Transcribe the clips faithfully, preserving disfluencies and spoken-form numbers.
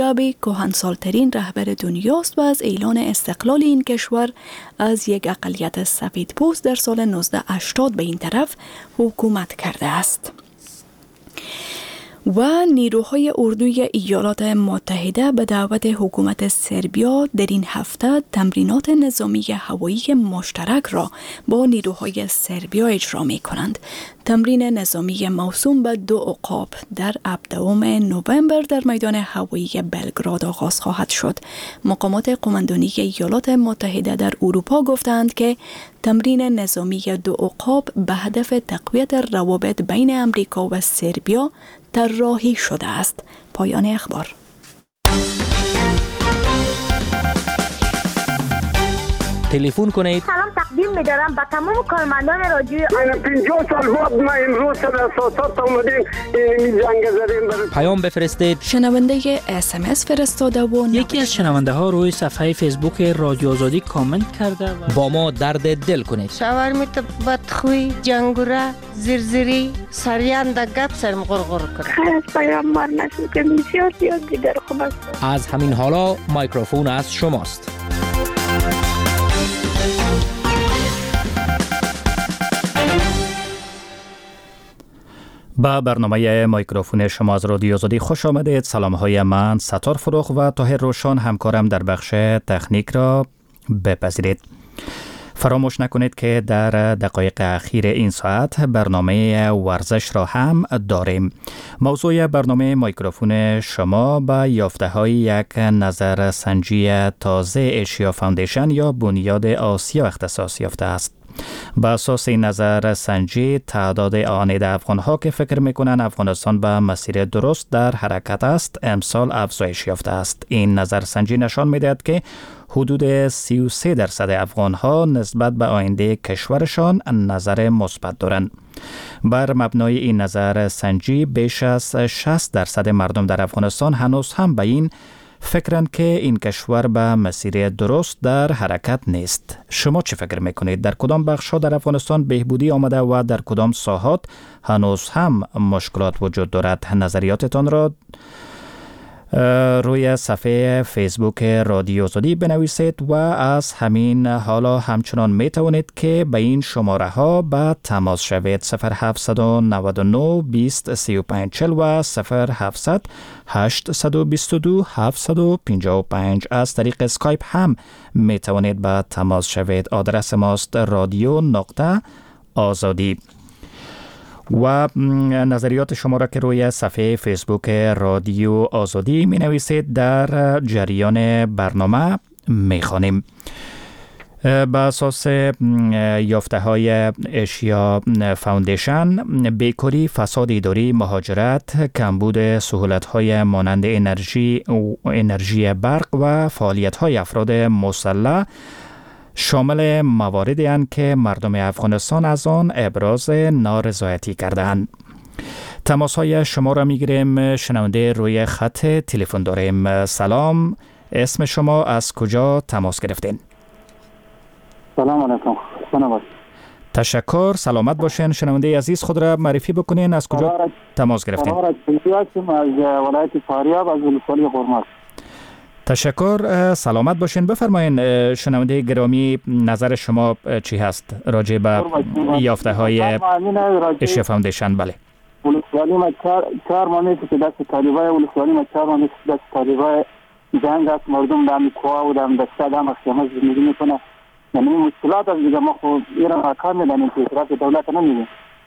مجابی کهنسالترین رهبر دنیاست و از اعلان استقلال این کشور از یک اقلیت سفیدپوست در سال نوزده هشتاد به این طرف حکومت کرده است. و نیروهای اردوی ایالات متحده به دعوت حکومت سربیا در این هفته تمرینات نظامی هوایی مشترک را با نیروهای سربیا اجرا می کنند. تمرین نظامی موسوم به دو عقاب در هفدهم نوامبر در میدان هوایی بلگراد آغاز خواهد شد. مقامات قماندانی ایالات متحده در اروپا گفتند که تمرین نظامی دو عقاب به هدف تقویت روابط بین امریکا و سربیا طراحی شده است. پایان اخبار. تلفن کنید. سلام تقدیم می‌دارم به تمام کارمندان رادیو. من پنجاه سال بعد ما امروز در اساسات اومدیم این جنگ زدیم. پیام بفرستید. شنونده اس ام اس فرستاده و یکی از شنونده ها روی صفحه فیسبوک رادیو آزادی کامنت کرده و با ما درد دل کنید. شاورمیت بدخوی، جنگوره، زرزری، سریان در گپ سرم غرغر کنه. خیلی پیامبر نشد که بسیار زیاد دیگر خوب است. از همین حالا میکروفون از شماست. با برنامه میکروفون شما از رادیو آزادی خوش آمدید. سلام های من ستار فروغ و طاهر روشن همکارم در بخش تکنیک را بپذیرید. فراموش نکنید که در دقایق اخیر این ساعت برنامه ورزش را هم داریم. موضوع برنامه میکروفون شما با یافته های یک نظر سنجی تازه ایشیا فاندیشن یا بنیاد آسیا اختصاص یافته است. با اساس این نظر سنجی تعداد آنید افغان ها که فکر میکنن افغانستان به مسیر درست در حرکت است امسال افزایش یافته است. این نظر سنجی نشان میدهد که حدود سی و سه درصد افغان ها نسبت به آینده کشورشان نظر مثبت دارند. بر مبنای این نظر سنجی بیش از شصت درصد مردم در افغانستان هنوز هم به این فکرند که این کشور به مسیر درست در حرکت نیست. شما چه فکر میکنید؟ در کدام بخش‌ها در افغانستان بهبودی آمده و در کدام ساحات هنوز هم مشکلات وجود دارد؟ نظریاتتان را روی صفحه فیسبوک رادیو آزادی بنویسید و از همین حالا همچنان می توانید که به این شماره ها به تماس شوید. صفر هفت نه نه بیست سی و پنج چهل و صفر هفت هشت دو دو هفت پنج پنج. از طریق اسکایپ هم می توانید به تماس شوید. آدرس ماست رادیو نقطه آزادی. و نظریات شما را که روی صفحه فیسبوک رادیو آزادی می نویسید در جریان برنامه می خوانیم. با اساس یافته های ایشیا فاندیشن، بیکاری، فساد اداری، مهاجرت، کمبود سهولت های مانند انرژی انرژی برق و فعالیت های افراد مسلح شامل مواردی هستند که مردم افغانستان از آن ابراز نارضایتی کردند. تماس های شما را میگیریم. شنونده روی خط تلفن داریم. سلام، اسم شما، از کجا تماس گرفتین؟ سلام علیکم. سلام. تشکر، سلامت باشین. شنونده عزیز خود را معرفی بکنین، از کجا تماس گرفتین؟ از ولایت فاریاب از ولسوالی قرمز. تشکر، سلامت باشین. بفرمایین شنونده گرامی، نظر شما چی هست راجع به یافته های ایشیا فاندیشن؟ بله، ولسوالی ما چهار ماه که دست طالبای ولسوالی ما چهار ماه که دست طالبای جنگ است. مردم در کوه و در دشت در مخیمه زندگی میکنه. یعنی مشکلات از دیگه ما خود ایران آکار میدنیم که اطراف دولت نمیدیم.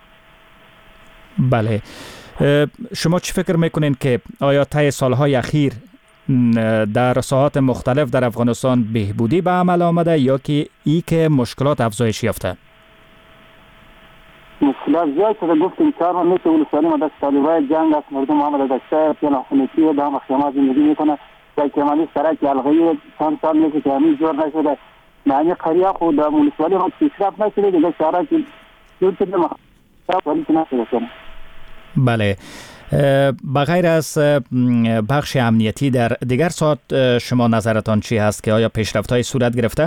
بله، شما چی فکر میکنین که آیا طی سالهای اخیر در ساحات مختلف در افغانستان بهبودی به عمل آمده یا که ای که مشکلات افزایش یافته؟ مشکلات زیاد شده. گفتیم چهار ماه که ولسوالی ما دست طالبای جنگ است. مردم آمده دشته پناهخانگی و در مخیمات زندگی میکنه. در کمالی سرک یلغی چند سال میشه که همین جور نشده. معنی قریه خود در ولسوالی ما پیشرفت نشده. دیگه شهرها که جور شده مخیمات نشده کنه. بله، بغیر از بخش امنیتی در دیگر ساعت شما نظرتان چی هست که آیا پیشرفت‌های صورت گرفته؟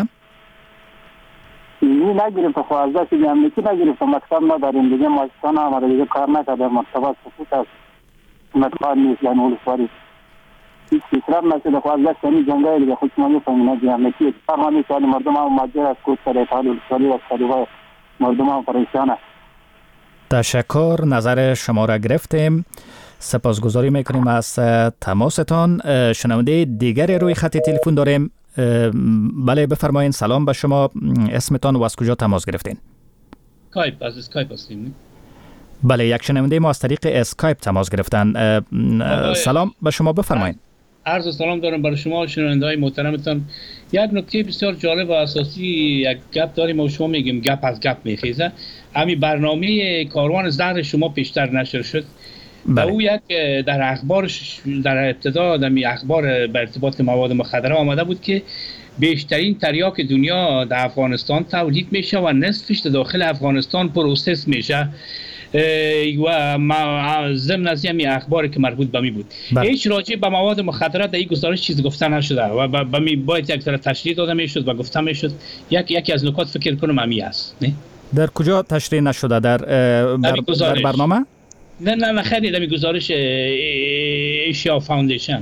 نه نگرفته. خب از دست امنیتی نگرفته. مکتب نداریم دیگه. ماشین آمده دیگه کار نکرده. مکتبات سکوت است. مکتب نیست یعنی ولسوالی. هیچ پیشرفت نشده. خو از دست این جنگای دیگه خود شما می‌فهمید جمعیتی فرمانی سال مردم هم ماجر از کوچ سر اتحاد ولسوالی و سریوای مردم هم پریشانه. تشکر، نظر شما را گرفتیم. سپاسگزاری میکنیم از تماستان. شنونده دیگری روی خط تلفن داریم. بله بفرمایید. سلام به شما، اسمتان و از کجا تماس گرفتین؟ اسکایپ، از اسکایپ هستیم. بله، یک شنونده ما از طریق اسکایپ تماس گرفتن. سلام به شما، بفرمایید. عرض سلام دارم برای شما شنونده‌های محترمتان. یک نکته بسیار جالب و اساسی یک گپ داریم و شما میگیم گپ از گپ میخیزه. همین برنامه کاروان زهر شما پیشتر نشر شد. و او یک در اخبارش در ابتدا در اخبار بر ارتباط مواد مخدره آمده بود که بیشترین تریاک دنیا در افغانستان تولید میشه و نصفش در داخل افغانستان پروسس میشه و ضمن از این اخباری که مربوط به می بود. بله. هیچ راجع به مواد مخدره در این گزارش چیزی گفته نشده و به می باید یک ذره تشریح داده میشد و گفته میشد. یک یکی از نکات فکر کنم همین است. نه در کجا تشریح نشده؟ در بر... در برنامه؟ نه نه نه خیلی در گزارش ایشیا فاوندیشن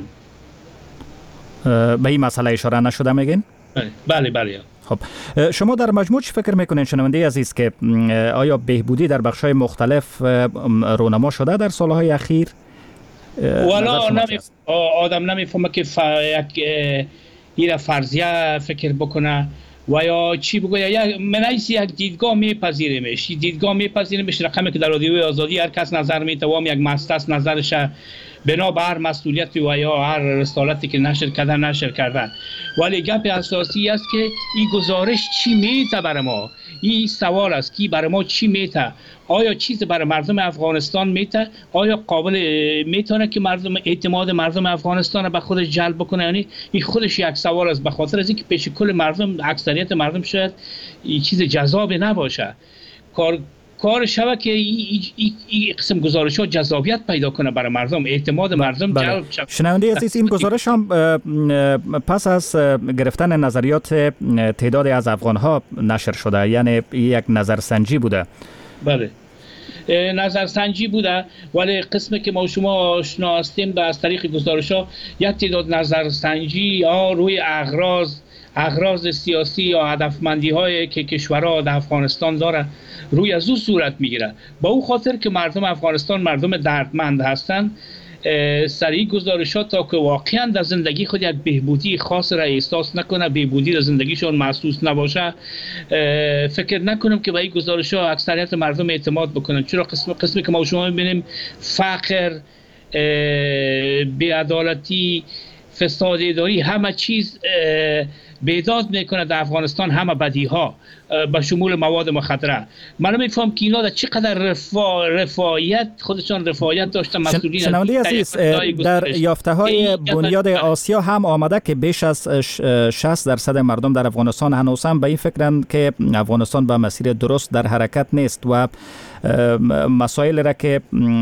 به این مسئله اشاره نشده میگین؟ بله بله. خب شما در مجموع چی فکر میکنین شنونده عزیز که آیا بهبودی در بخش‌های مختلف رونما شده در سالهای اخیر؟ والا نمی آدم نمیفهمه که ف... یک این فرضیه فکر بکنه و یا چی بگوید. یک منایسی یک دیدگاه میپذیریمش دیدگاه میپذیریمش رقمی که در رادیوی آزادی هر کس نظر میتوام یک مستس نظرش بنا به هر مسئولیتی و یا هر رسالتی که نشر کردن نشر کردن. ولی گپ اساسی است که این گزارش چی میته برای ما. این سوال است که برای ما چی میته. آیا چیز برای مردم افغانستان میته؟ آیا قابل میتونه که مردم اعتماد مردم افغانستان به خودش جلب بکنه؟ یعنی این خودش یک سوال است، به خاطر از اینکه پیش کل مردم اکثریت مردم شاید این چیز جذابی نباشه. کار کار شود که این ای ای قسم گزارش ها جذابیت پیدا کنه برای مردم، اعتماد مردم بله. جلب شود. شنونده عزیز، این گزارش هم پس از گرفتن نظریات تعدادی از افغان ها نشر شده، یعنی یک نظرسنجی بوده. بله نظرسنجی بوده، ولی قسمی که ما شما آشنا هستیم از طریق گزارش ها یک تعداد نظرسنجی ها روی اغراض اغراض سیاسی یا هدفمندی هایی که کشورها در افغانستان داره روی از او صورت میگیره. با او خاطر که مردم افغانستان مردم دردمند هستند، سریع گزارشات تا که واقعا در زندگی خود یک بهبودی خاص را احساس نکنه، بهبودی در زندگیشون محسوس نباشه، فکر نکنم که به این گزارشات اکثریت مردم اعتماد بکنن. چرا قسم قسمی که ما شما میبینیم فقر، بی‌عدالتی، فساد اداری، همه چیز بیداد میکنه در افغانستان، همه بدی ها به شمول مواد مخدره. من میفهم که اینا در چقدر رفا... رفاهیت خودشان رفاهیت داشتن. مسئولین شنونده عزیز، در یافته های بنیاد آسیا هم آمده که بیش از شصت درصد مردم در افغانستان هنوز هم به این فکرند که افغانستان به مسیر درست در حرکت نیست و مسائل را که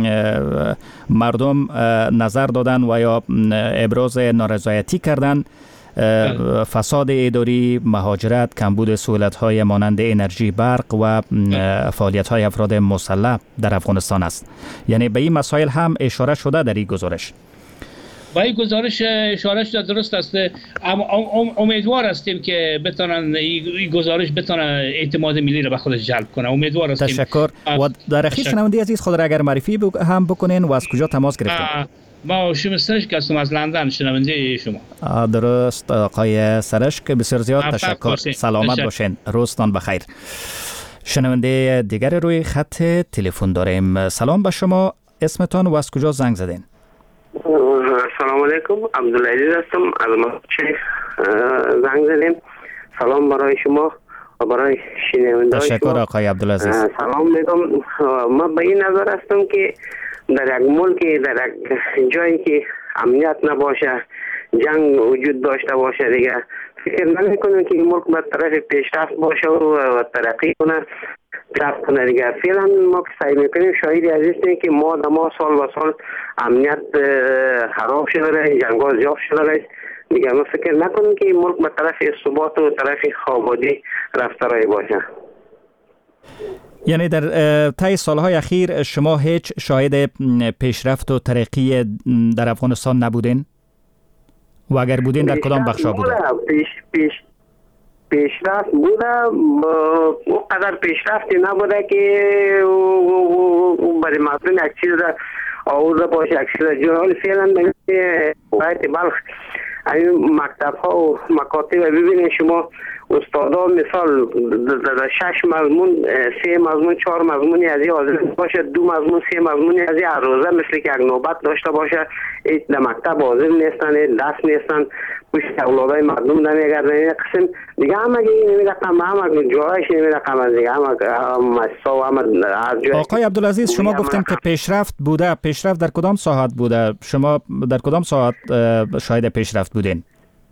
مردم نظر دادن و یا ابراز نارضایتی کردن، فساد اداری، مهاجرت، کمبود سهولت‌های مانند انرژی، برق و فعالیت‌های افراد مسلح در افغانستان است. یعنی به این مسائل هم اشاره شده در این گزارش. با این گزارش اشاره شده، درست است. امیدوار هستیم که بتونن این گزارش بتونه اعتماد ملی را به خودش جلب کنه. امیدوار هستیم. تشکر. و در اخیر شنونده عزیز خود را اگر معرفی هم بکنین و از کجا تماس گرفتین؟ ما شما سرشک هستم از لندن، شنونده شما. درست آقای سرشک، بسیار زیاد تشکر. باشین. سلامت تشکر. باشین. روزتان بخیر. شنونده دیگر روی خط تلفن داریم. سلام به شما، اسمتان و از کجا زنگ زدین؟ سلام علیکم، عبدالعزیز هستم از مکه زنگ زدیم. سلام برای شما و برای شنونده شما. تشکر آقای عبدالعزیز. سلام میگم. من به این نظر هستم که در یک ملک، در یک جایی که امنیت نباشه، جنگ وجود داشته باشه، دیگه فکر نمی کنم که این ملک به طرف پیشرفت باشه و ترقی کنه رفت کنه. دیگه فعلا ما که سعی میکنیم شاهدی از این که ما در ما سال و سال امنیت خراب شده راه، جنگ‌ها زیاد شده راه. دیگه ما فکر نکنم که این ملک به طرف ثبات و طرف آبادی رفته راه باشه. یعنی در طی سالهای اخیر شما هیچ شاهد پیشرفت و ترقی در افغانستان نبودین؟ و اگر بودین در کدام بخشا بوده؟ پیش پیش پیشرفت بوده، او قدر پیشرفتی نبوده که برای مردم یک چیز را آورده باشه، یک چیز را جور. حالی فعلا به ولایت بلخ این مکتب ها و مکاتب ببینید شما استادا مثال در شش مضمون سه مضمون چهار مضمونی از این حاضر باشه، دو مضمون سه مضمونی از این روزه مثل که یک نوبت داشته باشه، در مکتب حاضر نیستن، دست نیستن، پشت اولادای مردم نمیگردن. این قسم دیگه همه این رقم همه جایش این رقم دیگه همه مسا و همه هر جای. آقای عبدالعزیز شما گفتیم که پیشرفت بوده، پیشرفت در کدام ساحت بوده؟ شما در کدام ساحت شاهد پیشرفت بودین؟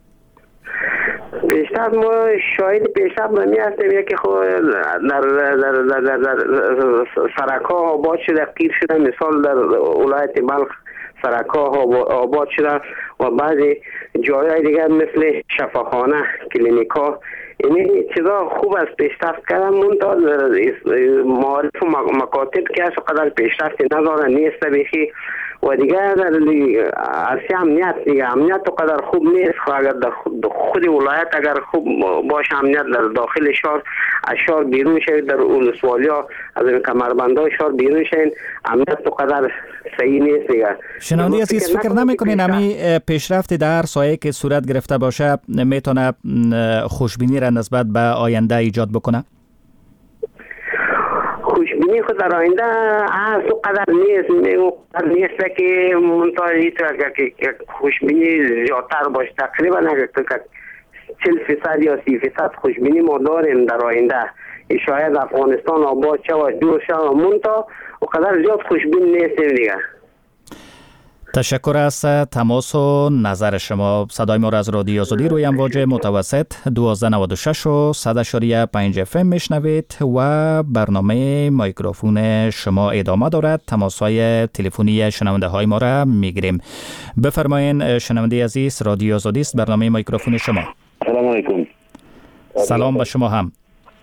پیشرفت ما شاهد پیشرفت نمی هستیم. یکی خود در در در در, در سرکا آباد شده، قیر شده، مثال در ولایت بلخ سرکا آباد شده و بعضی جایهای دیگر مثل شفاخانه، کلینیکا، این چیزا خوب است پیشرفت کردن. منتها معارف و مکاتب که از قدر پیشرفتی نداره نیست بیخی و دیگه در عرصه امنیت دیگه امنیت تو قدر خوب نیست. اگر در خود ولایت اگر خوب باشه امنیت در داخل شهر از شهر بیرون شد، در ولسوالی ها از کمربندهای شهر بیرون شد، امنیت تو قدر صحیح نیست دیگه. شنوندی عزیز فکر نمیکنین امی پیشرفت در سایه که صورت گرفته باشه میتونه خوشبینی را نسبت به آینده ایجاد بکنه؟ خوشبینی خود در آینده از او قدر نیست، او قدر نیست که منطقه که خوشبینی زیادتر باشه. تقریبا چهل فیصد یا سی فیصد خوشبینی ما داریم در آینده. شاید افغانستان آباد شد و جور شد و منطقه او قدر زیاد خوشبین نیستیم دیگه. تشکر از تماس و نظر شما. صدای ما را از رادیو آزادی روی امواج متوسط دوازده نود و شش و صد اشاری پنج اف ام میشنوید و برنامه میکروفون شما ادامه دارد. تماس های تلفنی شنونده های ما را میگیریم. بفرمایید شنونده عزیز، رادیو آزادی است، برنامه میکروفون شما. سلام علیکم. سلام به شما هم.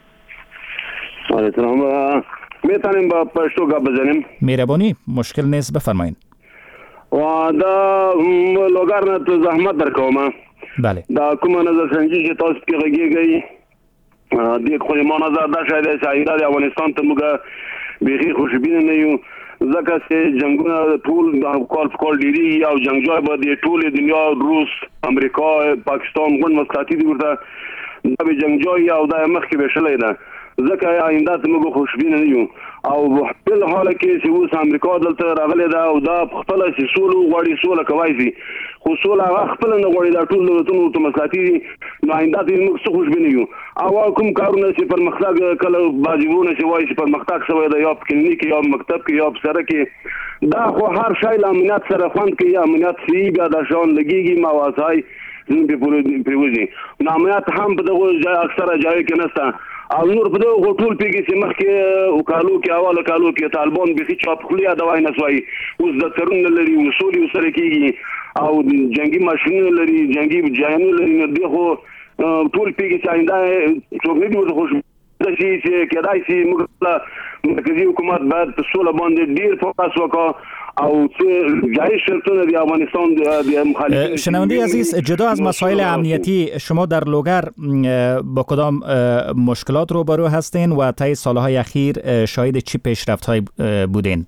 سلام. میتونیم با پشتو گپ بزنیم؟ مهربانی، مشکل نیست، بفرمایید. و دا لوګر نه ته زحمت درکوم. بله. دا کومه نظر سنجي چې تاسو کې غږیږي د خو ما نظر دا شاید سایره د افغانستان ته موږ بیخي خوشبینه نه یو، ځکه چې جنگونه ټول د کال کال ډیری او جنگجوی به د ټول دنیا روس، امریکا، پاکستان غون مستعدی دي ورته دا به جنگجوی او د مخ کې بشلې ده، ځکه آینده ته موږ خوشبینه نه یو. او په حال کې چې اوس امریکا دلته راغلی دا او دا خپل سولو غواړي، سوله کوي شي خو سوله هغه خپل نه غواړي، دا ټول دولتونو ته مساعدي دي. نو آینده ته موږ څه خوشبینه یو. او کوم کارونه چې پرمختګ کله واجبونه چې وایي چې پرمختګ شوی دی یا په کلینیک یا مکتب کې یا په سره کې، دا خو هر شی له امنیت سره خوند کوي. امنیت سی بیا د شان لګیږي مواسای زموږ په پریوزي نو امنیت هم په دغه ځای اکثره ځای کې نشته. او نور په دغه ټول پیږي چې مخکې وکالو کې اواله کالو کې طالبان به هیڅ چاپ خلیا دوای نه سوای، اوس د ترون لري وصولي سره کېږي او جنگي ماشینونه لري، جنگي جایانو لري. نو دغه ټول پیږي چې آینده څوک نه دی خوش شي چې کېدای شي موږ مرکزي حکومت باید په سوله باندې ډیر فوکس وکړي او چې جای شرطونه دی افغانستان د مخالفین. شنوندی عزیز، جدا از مسائل امنیتی شما در لوگر با کدام مشکلات روبرو هستین و طی سالهای اخیر شاهد چی پیشرفت‌های بودین؟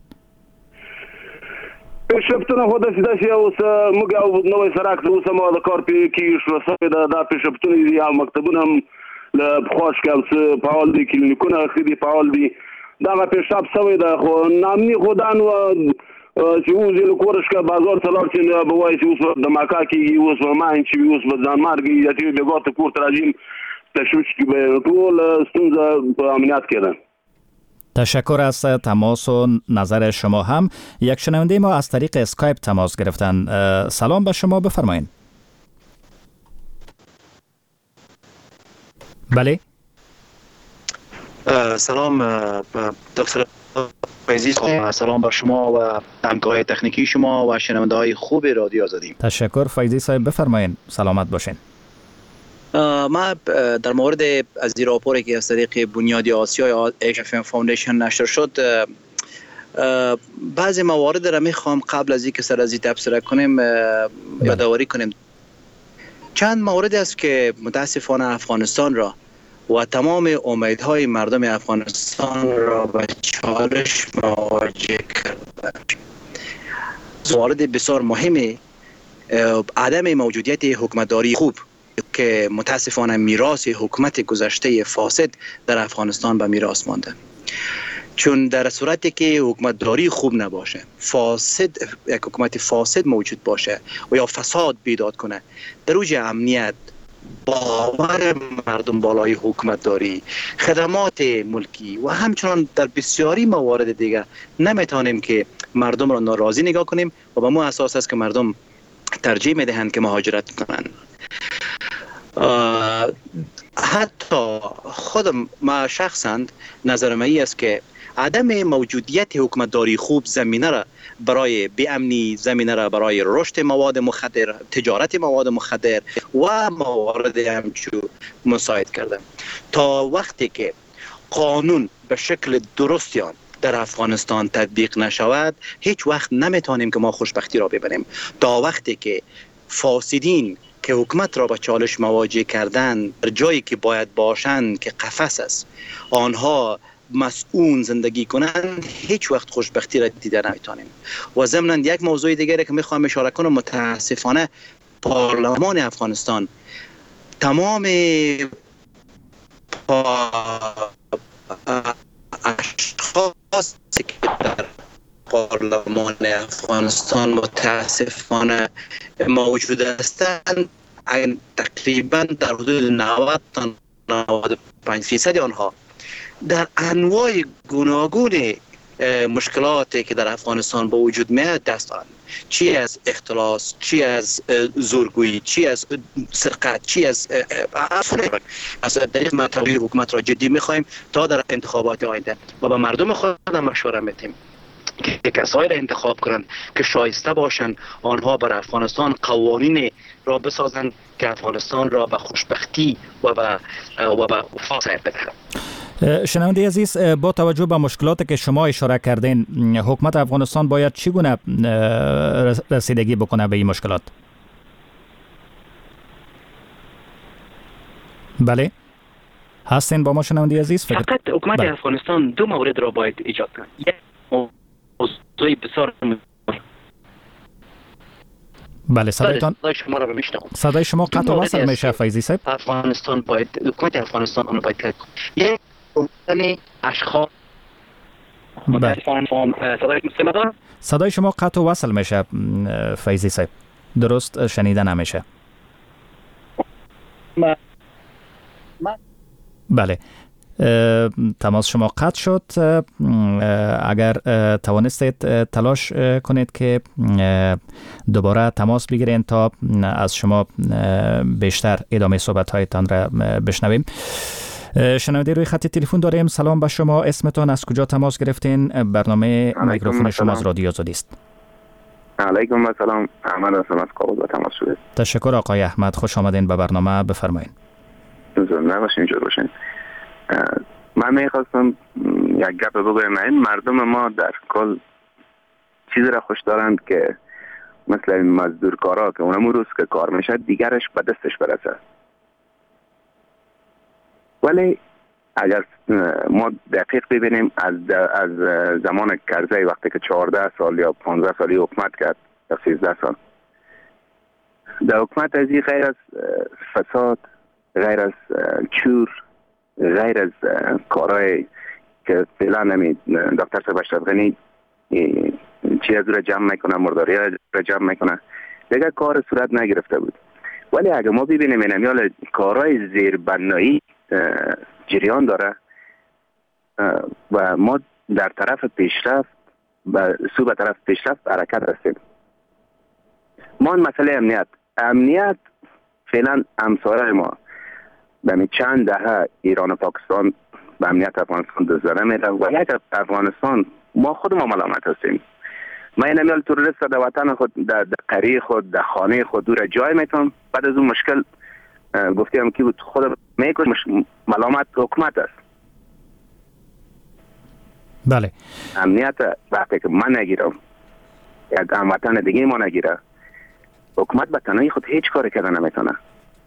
پیشرفتونه خو داسې داسې اوس موږ یو نوی سرک اوس ما د کار پې کې شروع شوی ده. دا پیشرفتونه دي او مکتبونه هم له پخوا څخه اوس فعال دي، کلینیکونه ښه دي فعال دي. دغه پیشرفت شوی ده خو نامني خو دا نو چې اوس له کور څخه بازار ته لاړ شي به وایي چې اوس د ماکا کېږي، اوس به ماین چې اوس به ځان مارګي یا چې بېګا ته کور ته راځي تشویش کې به ټول ستونزه په امنیت کې ده. تشکر از تماس و نظر شما هم. یک شنونده ما از طریق اسکایپ تماس گرفتن. سلام به شما، بفرمایید. بله. سلام دکتر فیضی، سلام بر شما و همکارای تکنیکی شما و شنونده های خوب رادیو آزادی. تشکر فیضی صاحب، بفرمایید. سلامت باشین. ما در مورد از این راپوری که از طریق بنیاد آسیا یا ایش اف ام فاوندیشن نشر شد بعضی موارد را میخوام قبل از اینکه سر از این تبصره کنیم یادآوری کنیم. چند مورد است که متاسفانه افغانستان را و تمام امیدهای مردم افغانستان را به چالش مواجه کرده. موارد بسیار مهمی عدم موجودیت حکومتداری خوب که متاسفانه میراث حکومت گذشته فاسد در افغانستان به میراث مانده. چون در صورتی که حکومتداری خوب نباشه، فاسد یک حکومت فاسد موجود باشه و یا فساد بیداد کنه، در اوج امنیت، باور مردم بالای حکومتداری، خدمات ملکی و همچنان در بسیاری موارد دیگه نمیتونیم که مردم را ناراضی نگاه کنیم و به مو اساس است که مردم ترجیح میدهند که مهاجرت کنند. حتی خودم ما شخصا نظر من است که عدم موجودیت حکومتداری خوب زمینه را برای بی‌امنی، زمینه را برای رشد مواد مخدر، تجارت مواد مخدر و موارد همچو مساعد کرده. تا وقتی که قانون به شکل درستی آن در افغانستان تطبیق نشود، هیچ وقت نمیتونیم که ما خوشبختی را ببریم. تا وقتی که فاسدین که حکومت را با چالش مواجه کردن در جایی که باید باشند که قفس است، آنها مسئول زندگی کنند، هیچ وقت خوشبختی را دیده نمیتونیم. و ضمناً یک موضوع دیگری که میخوام اشاره کنم، متاسفانه پارلمان افغانستان تمام اشخاصی که در پارلمان افغانستان متاسفانه موجود هستند تقریبا در حدود نود تا نود و پنج فیصد آنها در انواع گوناگون مشکلاتی که در افغانستان با وجود میاد دست دارند، چی از اختلاس، چی از زورگویی، چی از سرقت، چی از از در مطالب حکومت را جدی میخوایم تا در انتخابات آینده و به مردم خودم مشوره میدیم که کسایی را انتخاب کنند که شایسته باشند، آنها بر افغانستان قوانین را بسازند که افغانستان را به خوشبختی و به و به فاصله بدهند. شنونده عزیز، با توجه به مشکلاتی که شما اشاره کردین، حکومت افغانستان باید چگونه رسیدگی بکنه به این مشکلات؟ بله هستین با ما شنونده عزیز؟ فقط حکومت بله. افغانستان دو مورد را باید ایجاد کنه. یک موضوع بسیار بله صدایتان صدای شما را بشنوم. صدای شما قطع و وصل میشه فیضی صاحب. افغانستان باید حکومت افغانستان اون باید کرد. یک گفتن اشخاص بله. صدای مستمر صدای شما قطع و وصل میشه فیضی صاحب، درست شنیده نمیشه. ما بله تماس شما قطع شد. اگر توانستید تلاش کنید که دوباره تماس بگیرین تا از شما بیشتر ادامه صحبت هایتان را بشنویم. شنونده روی خط تلفن داریم. سلام به شما، اسمتان، از کجا تماس گرفتین؟ برنامه میکروفون شما از رادیو آزادی است. علیکم السلام، احمد هستم از کابل تماس شده. تشکر آقای احمد، خوش آمدین به برنامه، بفرمایید. زنده باشین، جور باشین. من میخواستم یک گپ بگویم. این مردم ما در کل چیزی را خوش دارند که مثل این مزدورکارا که اونم روز که کار میشه دیگرش به دستش برسه. ولی اگر ما دقیق ببینیم از از زمان کرزی وقتی که چهارده سال یا پانزده سالی حکومت کرد یا سیزده سال، در حکومت از این غیر از فساد، غیر از چور، غیر از کارهای که فعلا نمی دکتر صاحب اشرف غنی چی از رو جمع میکنه، مرداری رو جمع میکنه، دیگه کار صورت نگرفته بود. ولی اگه ما ببینیم این امیال کارهای زیربنایی جریان داره و ما در طرف پیشرفت و سو به طرف پیشرفت حرکت هستیم. ما مسئله امنیت امنیت فعلا همسایه ما به چند دهه ایران و پاکستان به امنیت افغانستان دزدانه میده و یک افغانستان ما خود ما ملامت هستیم. ما این امیال تروریست در وطن خود، در قریه خود، در خانه خود دور جای میتونم، بعد از اون مشکل گفتیم که خود میکنم ملامت حکومت است. بله امنیت وقتی که من نگیرم یک هموطن دیگه ما نگیره، حکومت به تنهایی خود هیچ کاری کردن نمیتونه.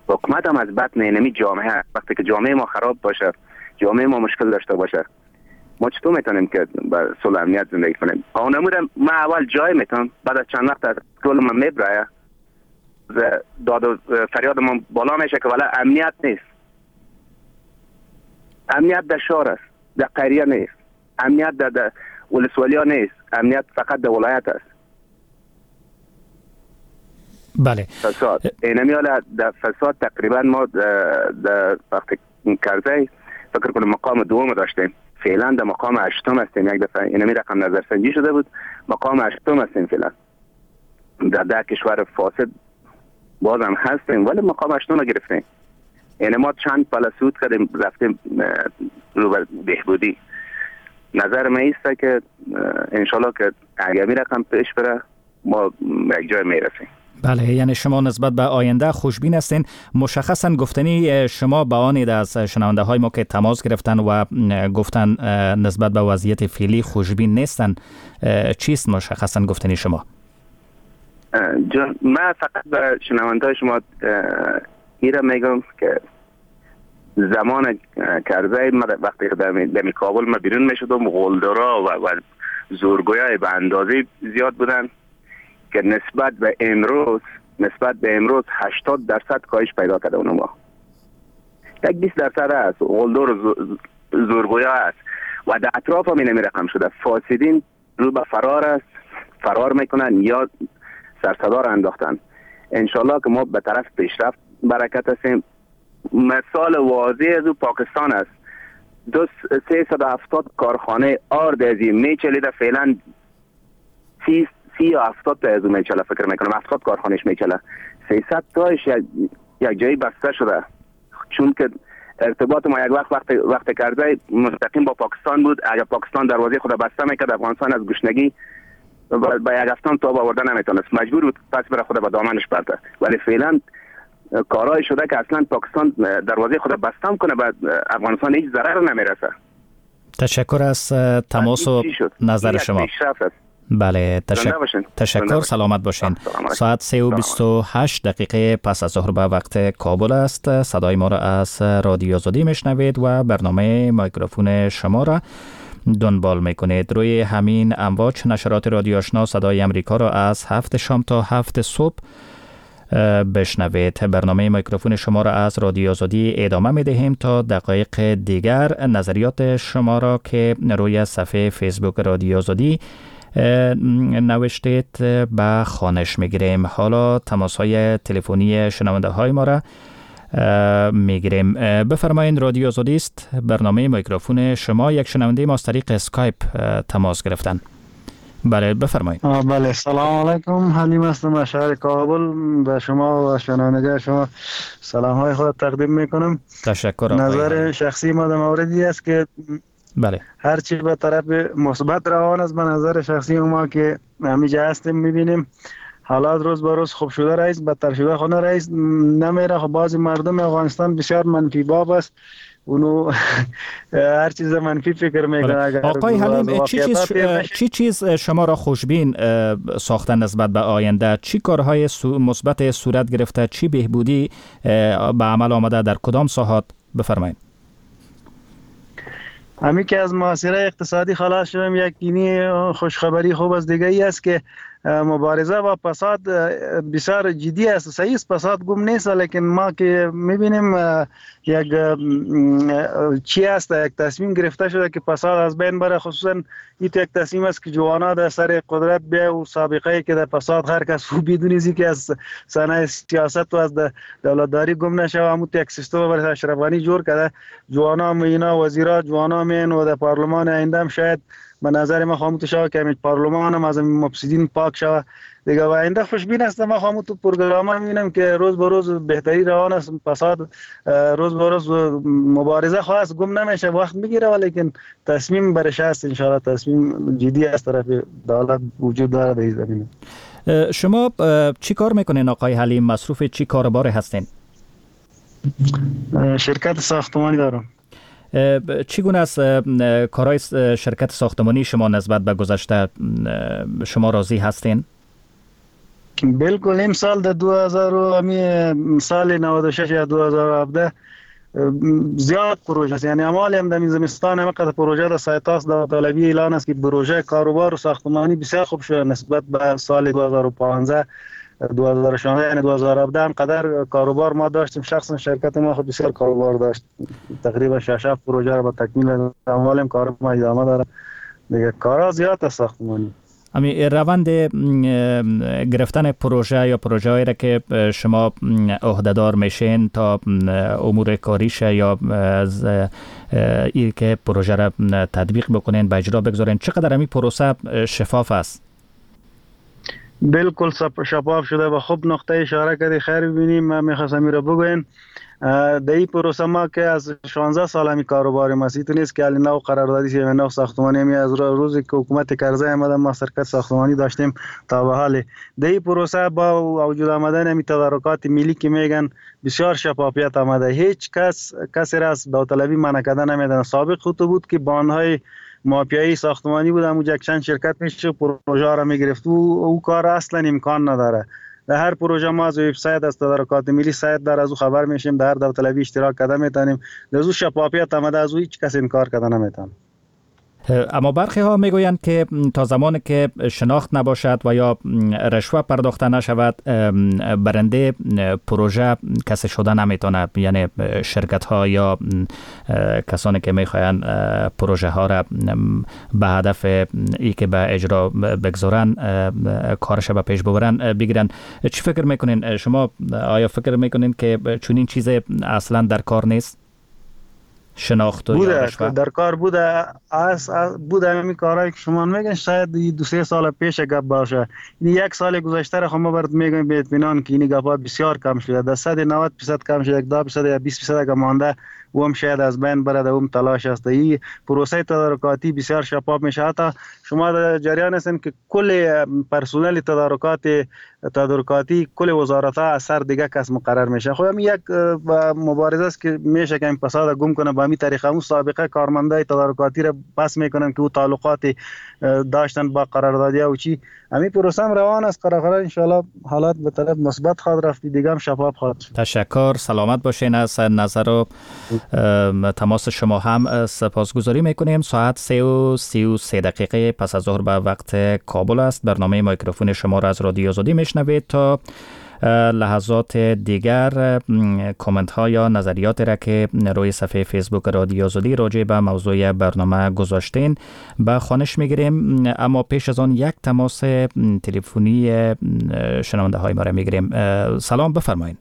حکومت هم از بطن اینمی جامعه هست. وقتی که جامعه ما خراب باشه، جامعه ما مشکل داشته باشه، ما چطور میتونیم که با صلح امنیت زندگی کنیم؟ اون نمودم ما اول جای میتونم، بعد از چند وقت از کل ما میبرایه، داد و فریاد ما بالا میشه که ولی امنیت نیست. امنیت در شهر است، در قریه نیست. امنیت در, در ولسوالی ها نیست. امنیت فقط در ولایت است. بله. فساد اینمی حالا در فساد تقریبا ما در وقت کرزی فکر کنم مقام دوم داشتیم، فعلا در مقام هشتم هستیم. یک دفعه اینمی رقم نظرسنجی شده بود، مقام هشتم هستیم فعلا. در ده کشور فاسد باز هم هستیم ولی مقام هشتم رو گرفتیم. یعنی ما چند پله صعود کردیم رفتیم رو به بهبودی. نظر من ایسته که انشالله که اگر می رقم پیش بره ما یک جای می رسیم. بله، یعنی شما نسبت به آینده خوشبین هستین. مشخصا گفتنی شما به آنید از شنونده های ما که تماس گرفتن و گفتن نسبت به وضعیت فعلی خوشبین نیستن، چیست مشخصا گفتنی شما؟ من فقط به شنونده های شما ایره میگم که زمان کرزی وقتی که در کابل ما بیرون میشدم، غولدرا و, و زورگویای به اندازه زیاد بودن که نسبت به امروز نسبت به امروز هشتاد درصد کاهش پیدا کرده اونم ما. یک بیست درصد هست غولدر و زورگویا هست و در اطراف هم اینمی رقم شده. فاسدین رو به فرار است، فرار میکنن یا سرصدا را انداختن. انشالله که ما به طرف پیشرفت برکت هستیم. مثال واضح از پاکستان است. دو سیصد و هفتاد کارخانه آرد ازی میچلیده، فعلا سی سی یا هفتاد تا ازو میچله، فکر میکنم هفتاد کارخانهش میچله. سیصد تایش یک جایی بسته شده، چون که ارتباط ما یک وقت وقت وقت کرده مستقیم با پاکستان بود. اگر پاکستان دروازه خود بسته میکرد، افغانستان از گشنگی با یک هفتان تا آوردن نمیتونست، مجبور بود پس بره خود به دامنش برده. ولی فعلا کارهای شده که اصلا پاکستان دروازه خود بستم کنه، بعد افغانستان هیچ ضرر نمیرسه. تشکر از تماس و نظر شما. بله، تشکر. تشکر. سلامت باشین. ساعت سه و بیست و هشت دقیقه پس از ظهر به وقت کابل است. صدای ما را از رادیو آزادی میشنوید و برنامه میکروفون شما را دنبال میکنید. روی همین امواج نشرات رادیو آشنا صدای امریکا را از هفت شام تا هفت صبح بشنوید. برنامه میکروفون شما را از رادیو آزادی ادامه میدهیم تا دقایق دیگر. نظریات شما را که روی صفحه فیسبوک رادیو آزادی نوشتید به خوانش میگیریم. حالا تماس های تلفنی شنونده های ما را میگیریم. بفرمایید، رادیو آزادی است، برنامه میکروفون شما. یک شنونده ما از طریق اسکایپ تماس گرفتن. بله، بفرمایید. بله، سلام علیکم. حلیم هستم از شهر کابل. به شما و شنونده شما سلام های خود تقدیم میکنم. تشکر. نظر شخصی ما در موردی است که بله، هرچی به طرف مثبت روان است. به نظر شخصی ما که همیشه هستیم میبینیم حالات روز به روز خوب شده رئیس، بدتر شده خونه رئیس نمیره. خب بعضی مردم افغانستان بسیار منفی باب است، اونو هر چیز منفی فکر میکنه. آقای حلیم، چی چیز چی چیز شما را خوشبین ساخته نسبت به آینده؟ چی کارهای مثبت صورت گرفته؟ چی بهبودی به عمل آمده در کدام ساحات؟ بفرمایید. همین که از محاصره اقتصادی خلاص شدیم، یکی خوشخبری خوب از دیگه ای است که مبارزه با فساد بسیار جدی است. صحیح است، فساد گم نیست، لیکن ما که میبینیم یک چی است، یک تصمیم گرفته شده که فساد از بین بره. خصوصا این یک تصمیم است که جوانا در سر قدرت بیا و سابقه که در فساد هر کس خوب بدونیزی که از صحنه سیاست و از دولتداری گم نشه. و همون یک سیستم برای اشرفانی جور کرده. جوانا مینا وزیرا جوانا مین و در پارلمان آینده هم شاید به نظر ما خاموش شود که همین پارلمان هم از مفسدین پاک شود دیگه. و آینده خوشبین هستم. ما خاموش تو پروگرام ها میبینم که روز به روز بهتری روان است. فساد روز به روز مبارزه خواست گم نمیشه، وقت میگیره، ولیکن تصمیم برش است. انشاءالله تصمیم جدی از طرف دولت وجود داره در این زمینه. شما چی کار میکنین آقای حلیم؟ مصروف چی کاربار هستین؟ شرکت ساختمانی دارم. چگونه است کارهای شرکت ساختمانی شما نسبت به گذشته؟ شما راضی هستین؟ بالکل امسال در دو هزار و سال نود و شش یا دو هزار و هفده زیاد پروژه است. یعنی اعمال هم در زمستان هم قد پروژه در سایتاس داوطلبی اعلان است که پروژه کاروبار و ساختمانی بسیار خوب شده نسبت به سال دو هزار و پانزده دو هزار و شانزده. یعنی دو هزار و هفده هم قدر کاروبار ما داشتیم، شخصا شرکت ما خود بسیار کاروبار داشت، تقریبا شش هفت پروژه را با تکمیل اعمال هم کار ما ادامه داره دیگه. کارا زیاد است ساختمانی. امی روند گرفتن پروژه یا پروژه هایی را که شما عهدهدار میشین تا امور کاریش یا ای که پروژه را تطبیق بکنین به اجرا بگذارین، چقدر امی پروسه شفاف است؟ بالکل شفاف شده و خوب نقطه اشاره کردی. خیر ببینیم، من میخواستم این را بگوین در این پروسه ما که از شانزده سال همی کاروبار ما است، نیست که علی نو قراردادی سی نو ساختمانی همی از روزی که حکومت کرزی آمده ما شرکت ساختمانی داشتیم تا به حال. در این پروسه با وجود آمدن همی تدارکات ملی که میگن بسیار شفافیت آمده. هیچ کس کسی را از داوطلبی منع کردن نمیدن. سابق خود بود که بانهای مافیایی ساختمانی بود، همون چند شرکت میشه پروژه را میگرفت، او او کار اصلا امکان نداره. در هر پروژه ما از وبسایت از تدارکات ملی سایت در از او خبر میشیم، در هر داوطلبی اشتراک کرده میتونیم، در از او شفافیت آمده، از او هیچ کس انکار کرده نمیتونه. اما برخی ها میگویند که تا زمانی که شناخت نباشد و یا رشوه پرداخته نشود برنده پروژه کسی شده نمیتونه، یعنی شرکت ها یا کسانی که میخواین پروژه ها را به هدف ای که به اجرا بگذارن کارش به پیش ببرن بگیرن. چی فکر میکنین شما؟ آیا فکر میکنین که چنین چیز اصلا در کار نیست؟ شناخت بوده در کار بوده از بوده همین کارهایی که شما میگن شاید دو سه سال پیش گپ باشه. این یک سال گذشته را خما برات میگم به اطمینان که این گپا بسیار کم شده، در صد نود درصد کم شده، یک دو درصد یا بیست درصد که مانده و هم شاید از بین بره، اون تلاش است. این پروسه تدارکاتی بسیار شفاف میشه. حتی شما در جریان هستین که کل پرسنل تدارکات تدارکاتی کل وزارت ها از سر دیگه کس مقرر میشه. خب هم یک مبارزه است که میشه که این فساد گم کنه. به همین طریقه اون سابقه کارمندای تدارکاتی را بس میکنن که او تعلقات داشتن با قراردادی و چی. همین پروسه هم روان است. قرار ان شاء الله حالات به طرف مثبت خواهد رفت، دیگه هم شفاف خواهد شد. تشکر، سلامت باشین. از نظر و تماس شما هم سپاسگزاری میکنیم. ساعت سه و سی و سه دقیقه پس از ظهر به وقت کابل است. برنامه میکروفون شما را از رادیو آزادی میشنوید. تا لحظات دیگر کامنت ها یا نظریات را که روی صفحه فیسبوک رادیو آزادی راجع به موضوع برنامه گذاشتین به خوانش میگیریم. اما پیش از آن یک تماس تلفنی شنونده های ما را میگیریم. سلام، بفرمایید.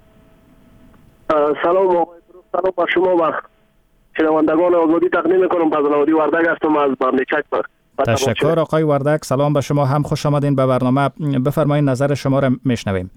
سلام آقای سلام با شما و شنوندگان آزادی تقدیم میکنم. فضل‌آبادی وردک هستم از برنچک. تشکر آقای وردک، سلام به شما هم، خوش آمدین به برنامه. بفرمایید، نظر شما را میشنویم.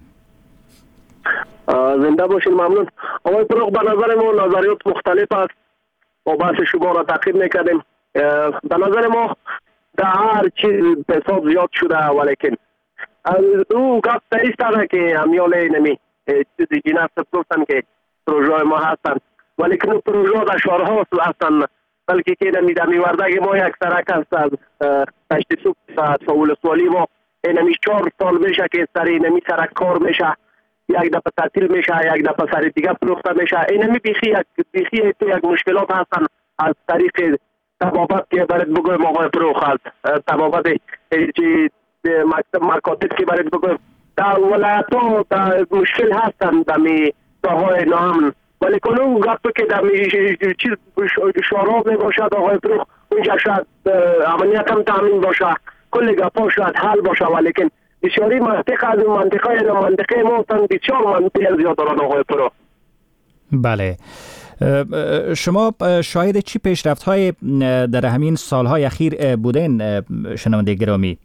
زنده باشین. ممنون آقای فروغ. به نظر ما نظریات مختلف است و بحث شما را تعقیب میکردیم. به نظر ما در هر چیز فساد زیاد شده، ولیکن او گپ نیست که امیال نمی چیزی جنس پروسن که پروژه ما هستن، ولیکن او پروژه در شهرها هستن، بلکه که نمی در میوردگ ما یک سرک است از تشت سوپ تا ولسوالی ما. اینمی چهار سال میشه که سری نمی سرک کار میشه، یک دفعه تعطیل میشه، یک دفعه سری دیگه پروخته میشه. اینمی بیخی یک بیخی یک مشکلات هستن از طریق تبابت که برات بگویم آقای فروغ است. تبابت چی مکتب مکاتب که برات بگویم در ولایت ها در مشکل هستن در می ساهای نامن، ولی کنون اون گفت که در می چیز شراب می باشد آقای فروغ اونجا شاید امنیت هم تامین باشه، کل گفت شاید حل باشه، ولی کن بسیاری منطقه از اون منطقه از منطقه ما هستن بسیار منطقه زیاد دارن آقای فروغ. بله، شما شاهد چی پیشرفت های در همین سالهای اخیر بودین شنونده گرامی؟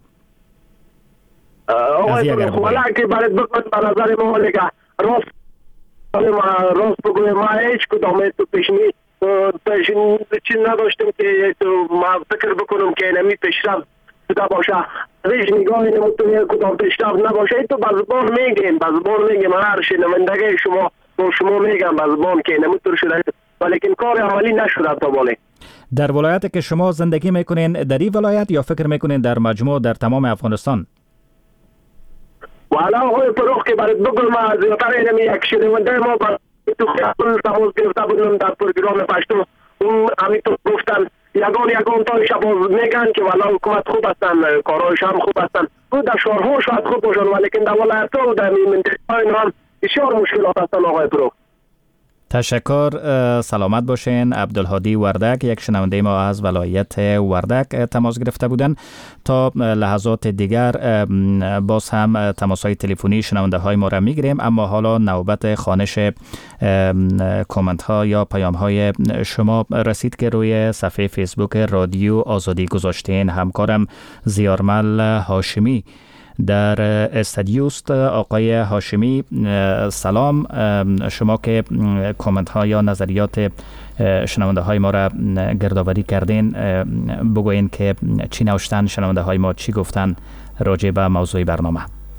آقای فروغ ولی که برات بگوید به نظر ما لگه راست راست بگویم ما هیچ کدام تو پیشنی پیشنی چیز نداشتیم که ما فکر بکنم که نمی پیشرفت شده باشه. ریش نگاهی نموتون کدام پیشرفت نباشه. این تو بزبان میگیم بزبان میگیم هر شنوندگی شما با شما میگم بزبان که نموتون شده، ولیکن کار عملی نشده تا بالی. در ولایت که شما زندگی میکنین در این ولایت یا فکر میکنین در مجموع در تمام افغانستان؟ و الان آقای فروغ که برات بگم ما زیادتر اینمی یک شنونده ما با تو خیابون تماس گرفته بودم در پروگرام پشتو، اون همینطور گفتن یگان یگان تا شباز میگن که والا حکومت خوب هستن، کارهایش هم خوب هستن. در شهرها شاید خوب باشن ولیکن در ولایت‌ها و در منطقه‌ها هم بسیار مشکلات هستن آقای فروغ. تشکر، سلامت باشین. عبدالهادی وردک، یک شنونده ما از ولایت وردک تماس گرفته بودن. تا لحظات دیگر باز هم تماس های تلفنی شنونده های ما را میگیریم، اما حالا نوبت خوانش کامنت ها یا پیام های شما رسید که روی صفحه فیسبوک رادیو آزادی گذاشتین. همکارم زیارمل هاشمی در استودیوست. آقای هاشمی سلام، شما که کامنت ها یا نظریات شنونده های ما را گردآوری کردین، بگوین که چی نوشتن شنونده های ما، چی گفتن راجع به موضوع برنامه.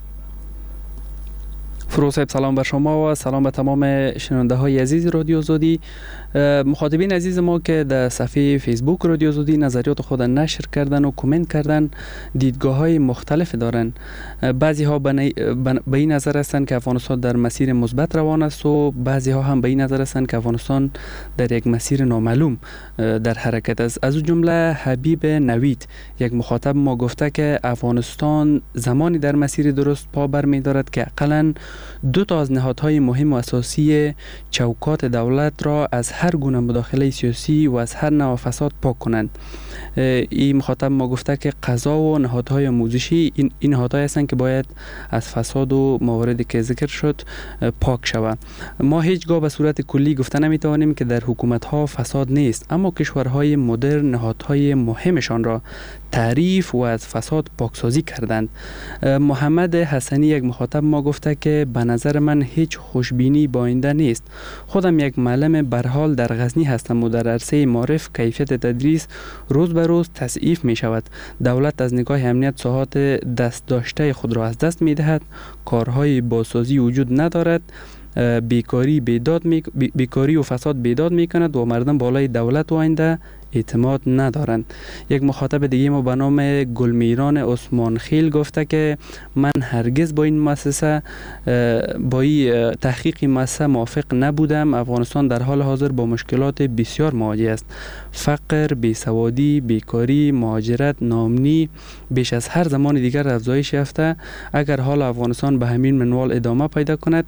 فروغ صاحب سلام بر شما و سلام به تمام شنونده های عزیز رادیو آزادی. مخاطبین عزیز ما که در صفحه فیسبوک رادیو آزادی نظریات خود نشر کردن و کامنت کردن، دیدگاه های مختلف دارن. بعضی ها به این نظر هستند که افغانستان در مسیر مثبت روان است و بعضی ها هم به این نظر هستند که افغانستان در یک مسیر نامعلوم در حرکت است. از اون جمله حبیب نوید، یک مخاطب ما، گفته که افغانستان زمانی در مسیر درست پا برمی‌دارد که اقلاً دو تا از نهادهای مهم و اساسی چوکات دولت را از هر گونه مداخله سیاسی و از هر نوع فساد پاک کنند. این مخاطب ما گفته که قضا و نهادهای آموزشی این این نهادهای هستند که باید از فساد و مواردی که ذکر شد پاک شود. ما هیچگاه به صورت کلی گفته نمیتوانیم که در حکومت‌ها فساد نیست، اما کشورهای مدرن نهادهای مهمشان را تعریف و از فساد پاکسازی کردند. محمد حسنی، یک مخاطب ما، گفته که به نظر من هیچ خوشبینی با آینده نیست. خودم یک معلم برحال در غزنی هستم و در عرصه معرف کیفیت تدریس روز به روز تضعیف می شود. دولت از نگاه امنیت ساحات دست داشته خود را از دست می دهد. کارهای بازسازی وجود ندارد. بیکاری بیداد می... بیکاری و فساد بیداد می کند و مردم بالای دولت و آینده اعتماد ندارند. یک مخاطب دیگه ما به نام گلمیران عثمان خیل گفته که من هرگز با این مؤسسه با این تحقیق این مؤسسه موافق نبودم. افغانستان در حال حاضر با مشکلات بسیار مواجه است. فقر، بیسوادی، بیکاری، مهاجرت، ناامنی بیش از هر زمان دیگر افزایش یافته. اگر حال افغانستان به همین منوال ادامه پیدا کند،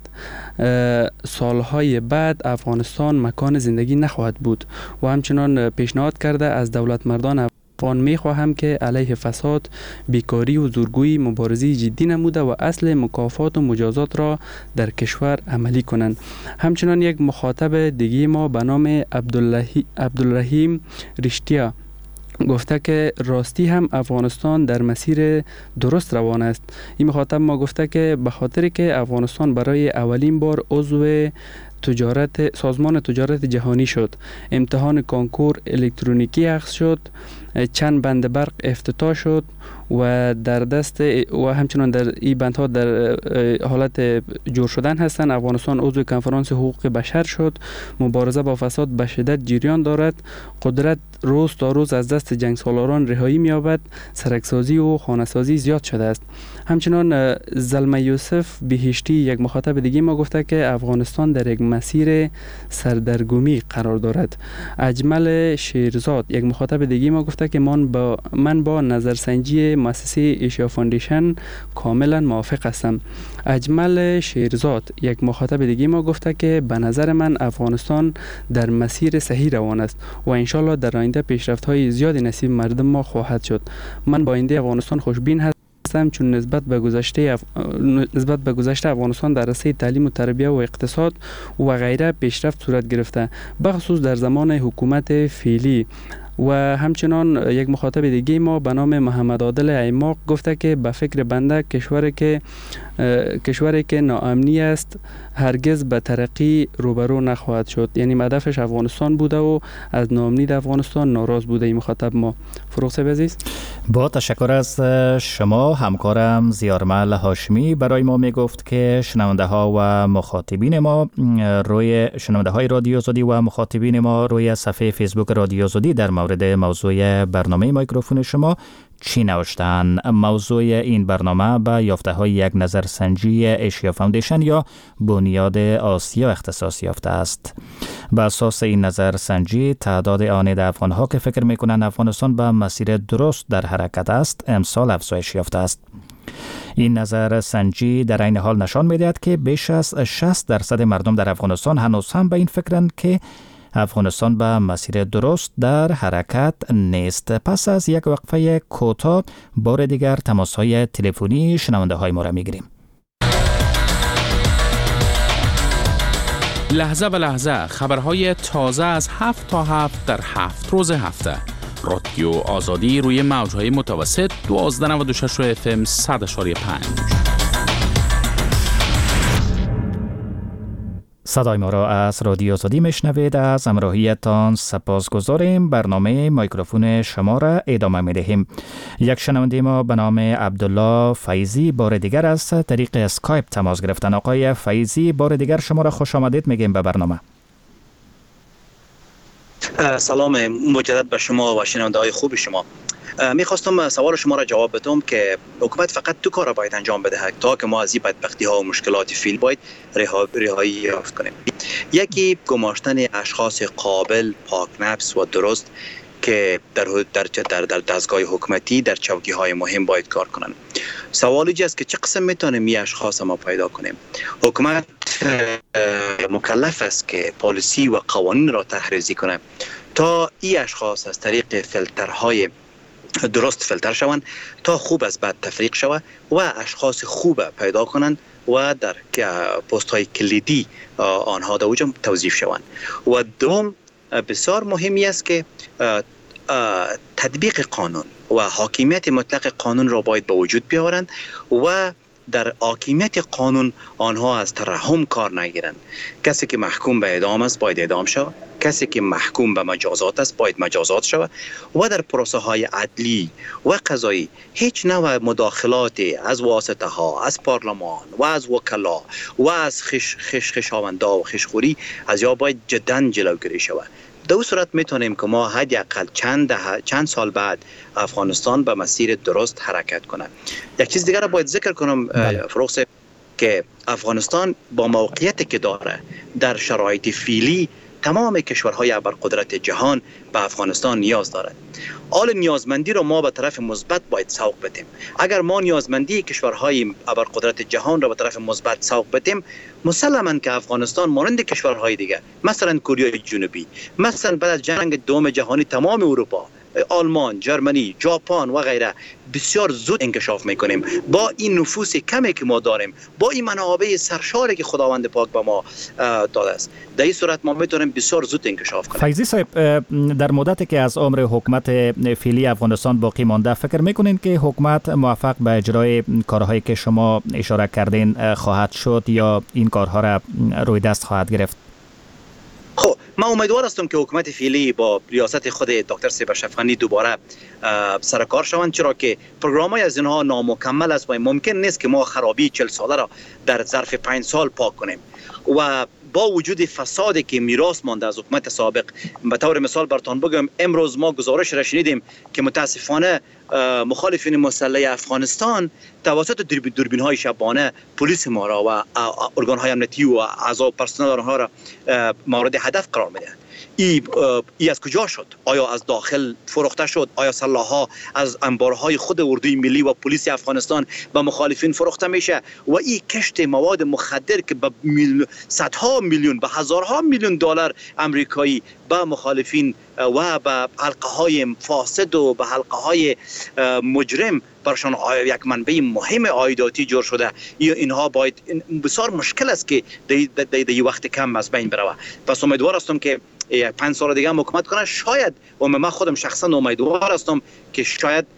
سالهای بعد افغانستان مکان زندگی نخواهد بود. و همچنان پیشنهاد کرده از دولت مردان افغان می خواهم که علیه فساد، بیکاری و زورگویی مبارزه جدی نموده و اصل مکافات و مجازات را در کشور عملی کنند. همچنان یک مخاطب دیگه ما به نام عبدالرحیم رشتیا گفته که راستی هم افغانستان در مسیر درست روان است. این مخاطب ما گفته که به خاطر که افغانستان برای اولین بار عضو تجارت سازمان تجارت جهانی شد، امتحان کنکور الکترونیکی اخذ شد، چند بند برق افتتاح شد و در دست و همچنان در این بندها در حالت جور شدن هستند. افغانستان عضو کنفرانس حقوق بشر شد. مبارزه با فساد به شدت جریان دارد. قدرت روز تا روز از دست جنگ سالاران رهایی می‌یابد. سرکسازی و خانه‌سازی زیاد شده است. همچنان زلمه یوسف بهشتی، یک مخاطب دیگه ما، گفته که افغانستان در یک مسیر سردرگمی قرار دارد. اجمل شیرزاد، یک مخاطب دیگه ما، گفته که من با من با نظرسنجی مؤسسه ایشیا فاندیشن کاملا موافق هستم. اجمل شیرزاد، یک مخاطب دیگه ما، گفته که به نظر من افغانستان در مسیر صحیح روان است و انشالله در آینده پیشرفت‌های زیادی نصیب مردم ما خواهد شد. من با آینده افغانستان خوشبین هستم، چون نسبت به گذشته اف... نسبت به گذشته افغانستان در راسته تعلیم و تربیت و اقتصاد و غیره پیشرفت صورت گرفته، بخصوص در زمان حکومت فعلی. و همچنان یک مخاطب دیگه ما به نام محمد عادل ایماق گفته که به فکر بنده کشوری که کشوری که ناامنی است هرگز به ترقی روبرو نخواهد شد. یعنی هدفش افغانستان بوده و از ناامنی در افغانستان ناراض بوده. این مخاطب ما. فروغ صاحب عزیز، با تشکر از شما. همکارم زیارمل هاشمی برای ما می گفت که شنونده ها و مخاطبین ما روی شنونده های رادیو آزادی و مخاطبین ما روی صفحه فیسبوک رادیو آزادی در مورد موضوع برنامه مایکروفون شما چی نوشتن؟ موضوع این برنامه به یافته های یک نظرسنجی ایشیا فاندیشن یا بنیاد آسیا اختصاص یافته است. به اساس این نظرسنجی تعداد آن افغان ها که فکر میکنند افغانستان به مسیر درست در حرکت است امسال افزایش یافته است. این نظرسنجی در این حال نشان می‌دهد که بیش از شصت درصد مردم در افغانستان هنوز هم به این فکرند که افغانستان به مسیر درست در حرکت نیست. پس از یک وقفه کوتاه بار دیگر تماس‌های تلفنی شنونده‌های ما را می‌گیریم. لحظه به لحظه خبرهای تازه از هفت تا هفت در هفت روز هفته. رادیو آزادی روی موج‌های متوسط دوازده نود و شش اف ام صد و پنج. صدای ما را از رادیو آزادی میشنوید. از همراهیتان سپاسگزاریم. برنامه میکروفون شما را ادامه میدهیم. یک شنونده ما به نام عبدالله فیضی بار دیگر از طریق اسکایپ تماس گرفتن. آقای فیضی بار دیگر شما را خوش آمدید میگیم به برنامه. سلام مجدد به شما و شنونده های خوب شما. میخواستم سوال شما را جواب بدم که حکومت فقط دو کار را باید انجام بده تا که ما از این بدبختی ها و مشکلات فیل باید رهایی یافت کنیم. یکی گماشتن اشخاص قابل، پاک نفس و درست که در در در, در دستگاه حکومتی در چوکی های مهم باید کار کنند. سوال اینجا است که چه قسم میتونیم این اشخاص ما پیدا کنیم؟ حکومت مکلف است که پالیسی و قوانین را تحریزی کنه تا این اشخاص از طریق فیلترهای درست فیلتر شوند تا خوب از بد تفریق شود و اشخاص خوب پیدا کنند و در پست های کلیدی آنها در اوجا توظیف شوند. و دوم بسیار مهمی است که تطبیق قانون و حاکمیت مطلق قانون را باید به وجود بیاورند و در حاکمیت قانون آنها از ترحم کار نگیرند. کسی که محکوم به اعدام است باید اعدام شود، کسی که محکوم به مجازات است باید مجازات شود و در پروسه های عدلی و قضایی هیچ نوع مداخلات از واسطه ها، از پارلمان و از وکلا و از خش خش خشاوندا و خشخوری از یا باید جدا جلوگیری شود. در صورت میتونیم که ما حداقل چند ده چند سال بعد افغانستان به مسیر درست حرکت کنه. یک چیز دیگر را باید ذکر کنم فروغ صاحب که افغانستان با موقعیتی که داره در شرایط فعلی تمام کشورهای ابرقدرت جهان به افغانستان نیاز دارد. آل نیازمندی رو ما به طرف مثبت باید سوق بدیم. اگر ما نیازمندی کشورهای ابرقدرت جهان رو به طرف مثبت سوق بدیم، مسلماً که افغانستان مانند کشورهای دیگه مثلا کره جنوبی، مثلا بعد از جنگ دوم جهانی تمام اروپا، آلمان، جرمنی، ژاپن و غیره بسیار زود انکشاف میکنیم. با این نفوس کمی که ما داریم، با این منابع سرشاری که خداوند پاک به ما داده است، در این صورت ما میتونیم بسیار زود انکشاف کنیم. فیضی صاحب، در مدتی که از عمر حکومت فعلی افغانستان باقی مانده، فکر میکنین که حکومت موفق به اجرای کارهایی که شما اشاره کردین خواهد شد یا این کارها را روی دست خواهد گرفت؟ خب من امیدوار هستم که حکومت فعلی با ریاست خود دکتر سپر افغانی دوباره سر کار شوند، چرا که پروگرام‌های از اینها نامکمل است و ممکن نیست که ما خرابی چهل ساله را در ظرف پنج سال پاک کنیم. و با وجود فسادی که میراث مانده از حکومت سابق، به طور مثال براتون بگم امروز ما گزارش را شنیدیم که متاسفانه مخالفین مسلح افغانستان توسط دوربین های شبانه پلیس ما را و ارگان های امنیتی و اعضا پرسنل آنها را مورد هدف قرار میدهند. ای, ای از کجا شد؟ آیا از داخل فروخته شد؟ آیا سلاح‌ها از انبارهای خود اردوی ملی و پلیس افغانستان به مخالفین فروخته میشه؟ و این کشت مواد مخدر که به میل... صدها میلیون به هزارها میلیون دلار آمریکایی به مخالفین و به حلقه های فاسد و به حلقه های مجرم برشان یک منبع مهم عایداتی جور شده. اینها باید بسیار مشکل است که در وقت کم از بین بروه. پس امیدوار هستم که پنج سال دیگه هم حکومت کنه. شاید و من خودم شخصا امیدوار هستم که شاید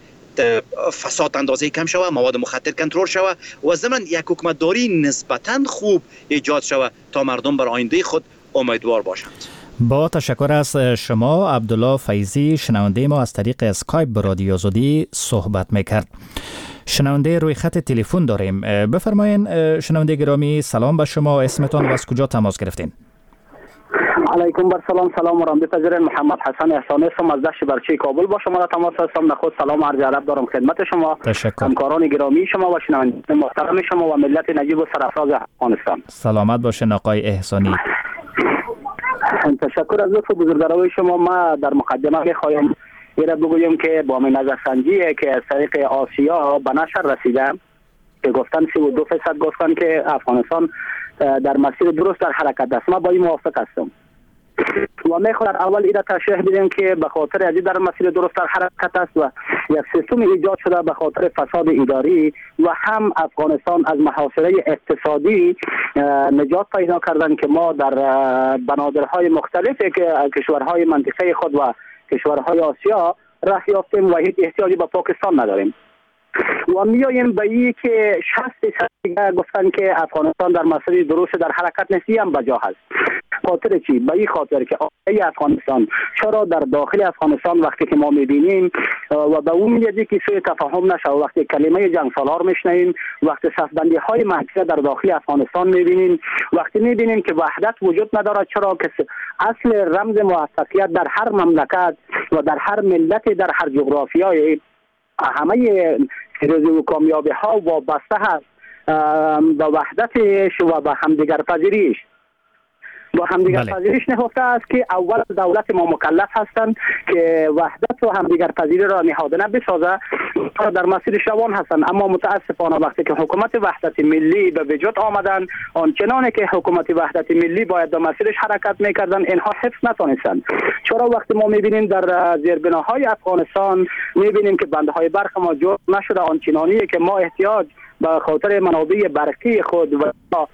فساد اندازه کم شود، مواد مخدر کنترل شود و ضمن یک حکومتداری نسبتاً خوب ایجاد شود تا مردم بر آینده خود امیدوار باشند. با تشکر از شما. عبدالله فیضی شنونده ما از طریق اسکایپ به رادیو آزادی صحبت میکرد. شنونده روی خط تلفن داریم. بفرمایین شنونده گرامی، سلام به شما، اسمتان و از کجا تماس گرفتین؟ علیکم بر سلام سلام و رحمت پذیرین. محمد حسن احسانی هستم از دشت برچه کابل با شما در تماس هستم. نخست سلام عرض ادب دارم خدمت شما، تشکر. همکاران گرامی شما و شنوندگان محترم شما و ملت نجیب و سرفراز افغانستان. سلامت باشین آقای احسانی. تشکر از لطف بزرگواری شما. ما در مقدمه می‌خوایم ایره بگویم که با من نظرسنجی که از طریق آسیا به نشر رسیده که گفتن سی و دو فیصد گفتن که افغانستان در مسیر درست در حرکت است. ما با این موافق هستم و میخواد اول ایره تشریح بدیم که به خاطر ازی در مسیر درست در حرکت است و یک سیستم ایجاد شده به خاطر فساد اداری و هم افغانستان از محاصره اقتصادی نجات پیدا کردن که ما در بنادرهای مختلفی که کشورهای منطقه خود و کشورهای آسیا راه یافتیم و هیچ احتیاجی به پاکستان نداریم و میاییم به این که شصت درصد گفتن که افغانستان در مسیر درست در حرکت نیست هم بجا هست. خاطر چی؟ به این خاطر که آقای افغانستان چرا در داخل افغانستان وقتی که ما میبینیم و به اون میادی که سوی تفاهم نشه، وقتی کلمه جنگ سالار میشنیم، وقتی صفبندی های منطقه در داخل افغانستان میبینیم، وقتی میبینیم که وحدت وجود نداره، چرا که اصل رمز موفقیت در هر مملکت و در هر ملت در هر جغرافیای همه پیروزی و کامیابی ها وابسته هست به وحدتش و به همدیگر پذیریش. با همدیگر بله. پذیریش نهفته است که اول دولت ما مکلف هستند که وحدت و همدیگر پذیری را نهادینه بسازه، در مسیرش روان هستند. اما متاسفانه وقتی که حکومت وحدت ملی به وجود آمدن، آنچنانی که حکومت وحدت ملی باید به مسیرش حرکت میکردن اینها حفظ نتونستند. چرا وقتی ما میبینیم در زیربناهای افغانستان میبینیم که بنده های برق ما جور نشده، آنچنانی که ما احتیاج به خاطر منابع برقی خود و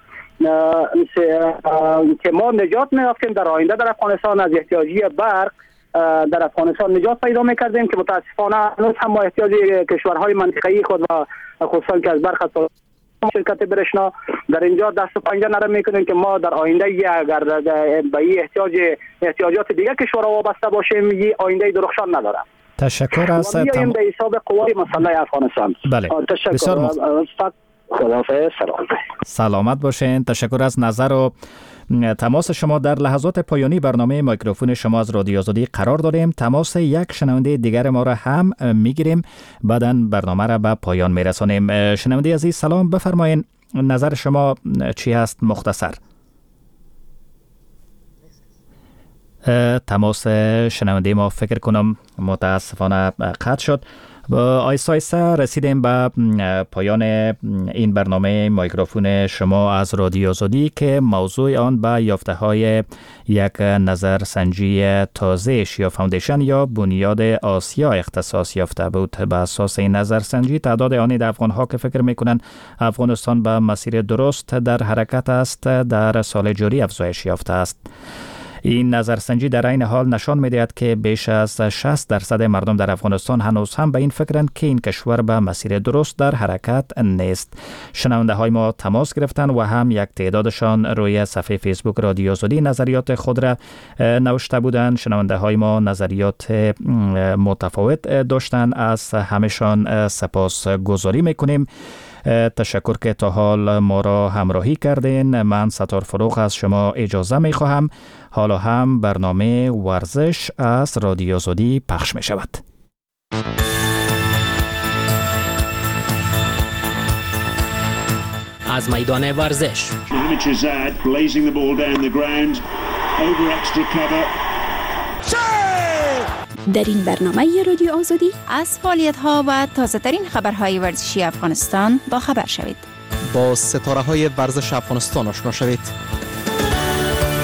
که ما نجات میافتیم در آینده در افغانستان از احتیاجی برق در افغانستان نجات پیدا میکردیم که متاسفانه هنوز هم ما احتیاجی کشورهای منطقه‌ای خود و خصوصا که از برق است شرکت برشنا در اینجا دست و پنجه نرم میکنیم که ما در آینده اگر به این احتیاج احتیاجات دیگر کشورها وابسته باشیم یه آینده درخشان نداره. تشکر از تم... به حساب قوای مسلح افغانستان. بله. تشکر م... سلامت باشین. تشکر از نظر و تماس شما. در لحظات پایانی برنامه میکروفون شما از رادیو آزادی قرار داریم. تماس یک شنونده دیگر ما را هم میگیریم، بعداً برنامه را به پایان میرسانیم. شنونده عزیز سلام، بفرمایین نظر شما چی هست مختصر؟ تماس شنونده ما فکر کنم متاسفانه قطع شد. آیسته آیسته رسیدیم به پایان این برنامه میکروفون شما از رادیو آزادی که موضوع آن به یافته های یک نظرسنجی تازه ایشیا فاوندیشن یا بنیاد آسیا اختصاص یافته بود. به اساس این نظرسنجی تعداد آن افغان ها که فکر میکنن افغانستان به مسیر درست در حرکت است در سال جاری افزایش یافته است. این نظرسنجی در این حال نشان می‌دهد که بیش از شصت درصد مردم در افغانستان هنوز هم به این فکرند که این کشور به مسیر درست در حرکت نیست. شنونده های ما تماس گرفتند و هم یک تعدادشان روی صفحه فیسبوک رادیو آزادی نظریات خود را نوشته بودند. شنونده های ما نظریات متفاوت داشتند. از همشان سپاس گذاری میکنیم. تشکر که تا حال ما را همراهی کردین. من ستار فروغ از شما اجازه می خواهم. حالا هم برنامه ورزش از رادیو آزادی پخش می شود. از میدان ورزش در این برنامه رادیو آزادی از فعالیت‌ها و تازه‌ترین خبرهای ورزشی افغانستان با خبر شوید. با ستاره‌های ورزش افغانستان آشنا شوید.